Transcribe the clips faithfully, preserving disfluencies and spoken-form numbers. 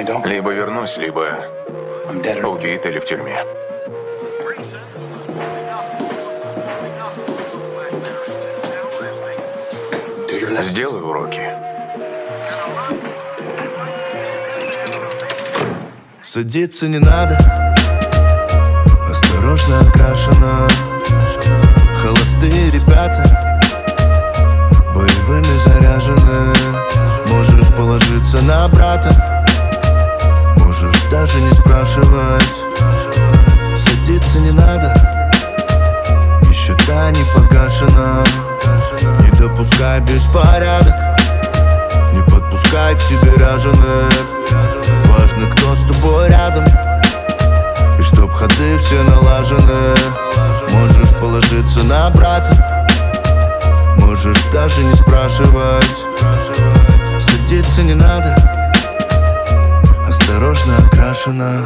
Либо вернусь, либо убит или в тюрьме. Сделай уроки. Садиться не надо, осторожно окрашено. Холостые ребята, боевыми заряжены. Можешь положиться на брата, можешь даже не спрашивать. Садиться не надо, еще та не погашена. Не допускай беспорядок, не подпускай к себе ряженых. Важно, кто с тобой рядом, и чтоб ходы все налажены. Можешь положиться на брата, можешь даже не спрашивать. Садиться не надо, осторожно окрашено.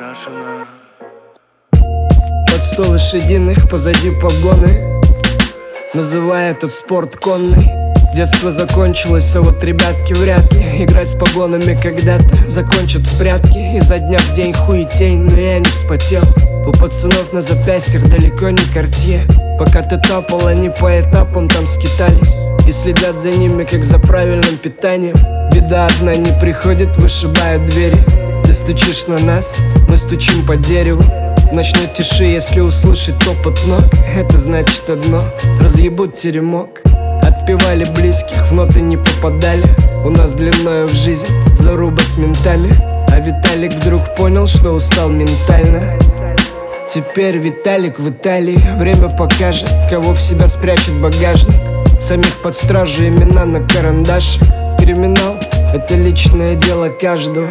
Под сто лошадиных, позади погоны, называя этот спорт конный. Детство закончилось, а вот ребятки вряд ли играть с погонами когда-то закончат в прятки. Изо дня в день хуетень, но я не вспотел. У пацанов на запястьях далеко не Картье. Пока ты топал, они по этапам там скитались и следят за ними, как за правильным питанием. Беда одна не приходит, вышибают двери. Ты стучишь на нас, мы стучим по дереву. В ночной тиши, если услышать топот ног, это значит одно: разъебут теремок. Отпевали близких, в ноты не попадали. У нас длиною в жизнь заруба с ментами. А Виталик вдруг понял, что устал ментально. Теперь Виталик в Италии. Время покажет, кого в себя спрячет багажник. Самих под стражу, имена на карандаше. Криминал — это личное дело каждого.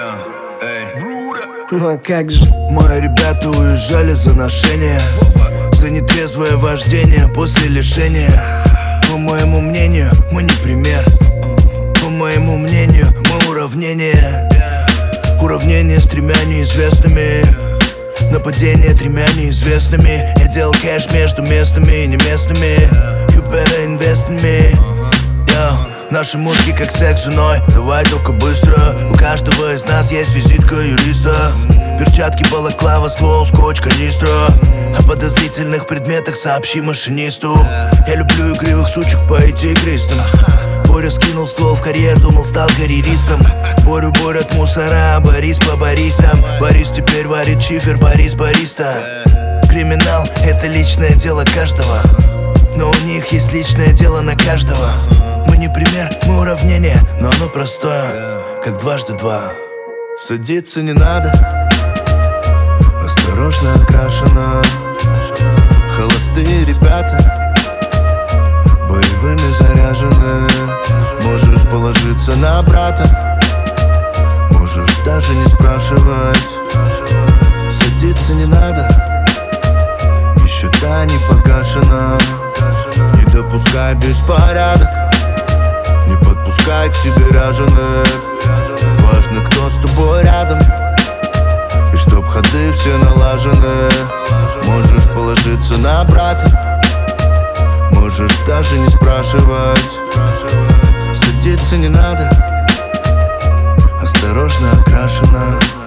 Ну а как же? Мои ребята уезжали за ношение, за нетрезвое вождение после лишения. По моему мнению, мы не пример. По моему мнению, мы уравнение. Уравнение с тремя неизвестными. Нападение тремя неизвестными. Я делал кэш между местными и неместными. You better invest in me. Yo. Наши мутки как секс с женой, давай только быстро. У каждого из нас есть визитка юриста. Перчатки, балаклава, ствол, скотч, канистра. О подозрительных предметах сообщи машинисту. Я люблю игривых сучек по игристам. Боря скинул ствол в карьер, думал, стал карьеристом. Борю борят мусора, Борис по баристам. Борис теперь варит чифер, Борис бариста. Криминал — это личное дело каждого, но у них есть личное дело на каждого. Мы не пример, мы уравнение, но оно простое, как дважды два. Садиться не надо, осторожно окрашено. Холостые ребята, боевыми заряжены. Можешь положиться на брата, можешь даже не спрашивать. Садиться не надо, еще та не погашена. Не допускай беспорядок, не подпускай к себе ряженых. Важно, кто с тобой рядом, и чтоб ходы все налажены. Можешь положиться на брата, можешь даже не спрашивать. Садиться не надо, осторожно окрашено.